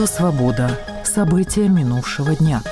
Радио «Свобода». События минувшего дня.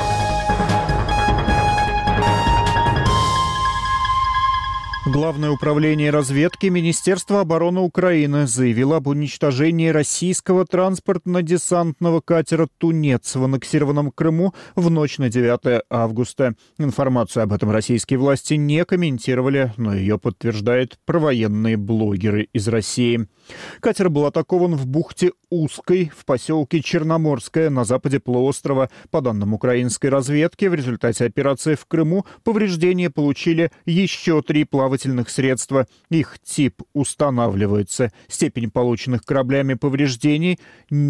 Главное управление разведки Министерства обороны Украины заявило об уничтожении российского транспортно-десантного катера «Тунец» в аннексированном Крыму в ночь на 9 августа. Информацию об этом российские власти не комментировали, но ее подтверждают провоенные блогеры из России. Катер был атакован в бухте Узкой в поселке Черноморское на западе полуострова. По данным украинской разведки, в результате операции в Крыму повреждения получили еще 3 плавательных средства. Их тип устанавливается. Степень полученных кораблями повреждений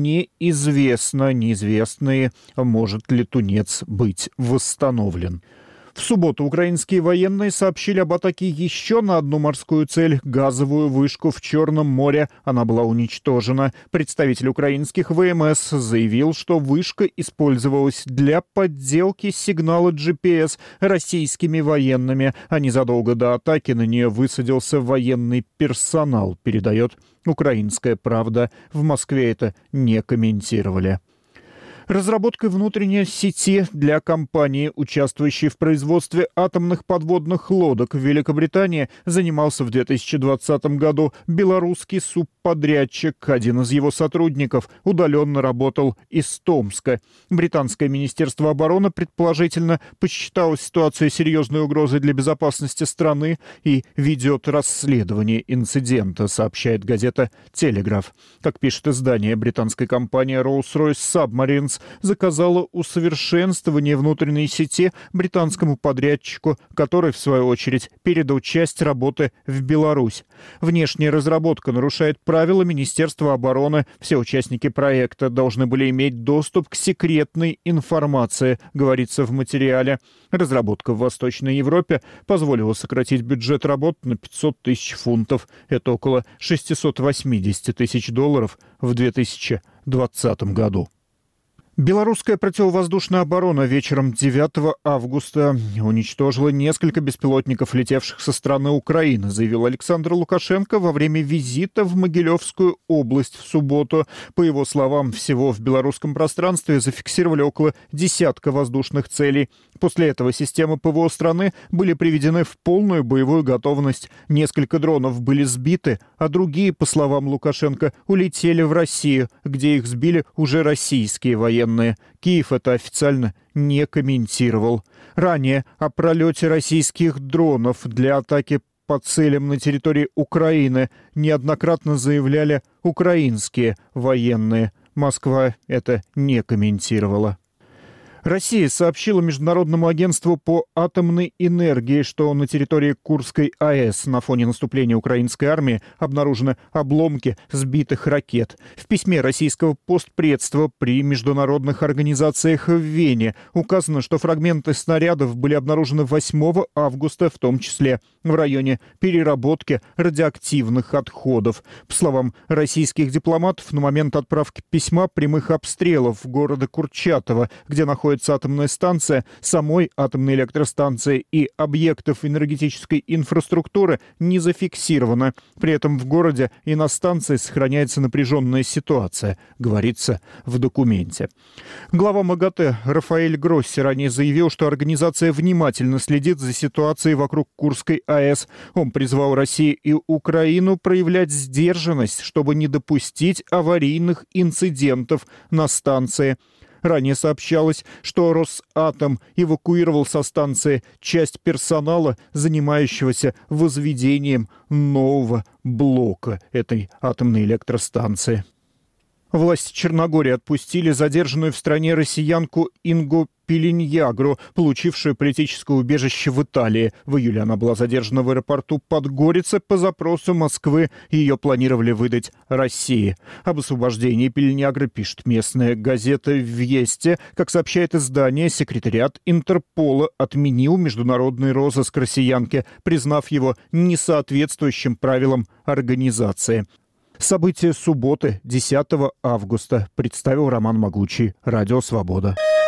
неизвестна. Неизвестные, может ли Тунец быть восстановлен. В субботу украинские военные сообщили об атаке еще на одну морскую цель – газовую вышку в Черном море. Она была уничтожена. Представитель украинских ВМС заявил, что вышка использовалась для подделки сигнала GPS российскими военными, а незадолго до атаки на нее высадился военный персонал, передает «Украинская правда». В Москве это не комментировали. Разработкой внутренней сети для компании, участвующей в производстве атомных подводных лодок в Великобритании, занимался в 2020 году белорусский субподрядчик. Один из его сотрудников удаленно работал из Томска. Британское министерство обороны предположительно посчитало ситуацию серьезной угрозой для безопасности страны и ведет расследование инцидента, сообщает газета «Телеграф». Как пишет издание, британская компания Rolls-Royce Submarines заказала усовершенствование внутренней сети британскому подрядчику, который, в свою очередь, передал часть работы в Беларусь. Внешняя разработка нарушает правила Министерства обороны. Все участники проекта должны были иметь доступ к секретной информации, говорится в материале. Разработка в Восточной Европе позволила сократить бюджет работ на 500 тысяч фунтов. Это около 680 тысяч долларов в 2020 году. Белорусская противовоздушная оборона вечером 9 августа уничтожила несколько беспилотников, летевших со стороны Украины, заявил Александр Лукашенко во время визита в Могилевскую область в субботу. По его словам, всего в белорусском пространстве зафиксировали около десятка воздушных целей. После этого системы ПВО страны были приведены в полную боевую готовность. Несколько дронов были сбиты, а другие, по словам Лукашенко, улетели в Россию, где их сбили уже российские военные. Киев это официально не комментировал. Ранее о пролете российских дронов для атаки по целям на территории Украины неоднократно заявляли украинские военные. Москва это не комментировала. Россия сообщила Международному агентству по атомной энергии, что на территории Курской АЭС на фоне наступления украинской армии обнаружены обломки сбитых ракет. В письме российского постпредства при международных организациях в Вене указано, что фрагменты снарядов были обнаружены 8 августа, в том числе в районе переработки радиоактивных отходов. По словам российских дипломатов, на момент отправки письма прямых обстрелов города Курчатова, где находится атомная станция, самой атомной электростанции и объектов энергетической инфраструктуры не зафиксировано. При этом в городе и на станции сохраняется напряженная ситуация, говорится в документе. Глава МАГАТЭ Рафаэль Гросси ранее заявил, что организация внимательно следит за ситуацией вокруг Курской АЭС. Он призвал Россию и Украину проявлять сдержанность, чтобы не допустить аварийных инцидентов на станции. Ранее сообщалось, что Росатом эвакуировал со станции часть персонала, занимающегося возведением нового блока этой атомной электростанции. Власти Черногории отпустили задержанную в стране россиянку Ингу Пеленьягру, получившую политическое убежище в Италии. В июле она была задержана в аэропорту Подгорица по запросу Москвы. Ее планировали выдать России. Об освобождении Пеленьягры пишет местная газета «Вести». Как сообщает издание, секретариат Интерпола отменил международный розыск россиянки, признав его несоответствующим правилам организации. События субботы, 10 августа, представил Роман Могучий. Радио «Свобода».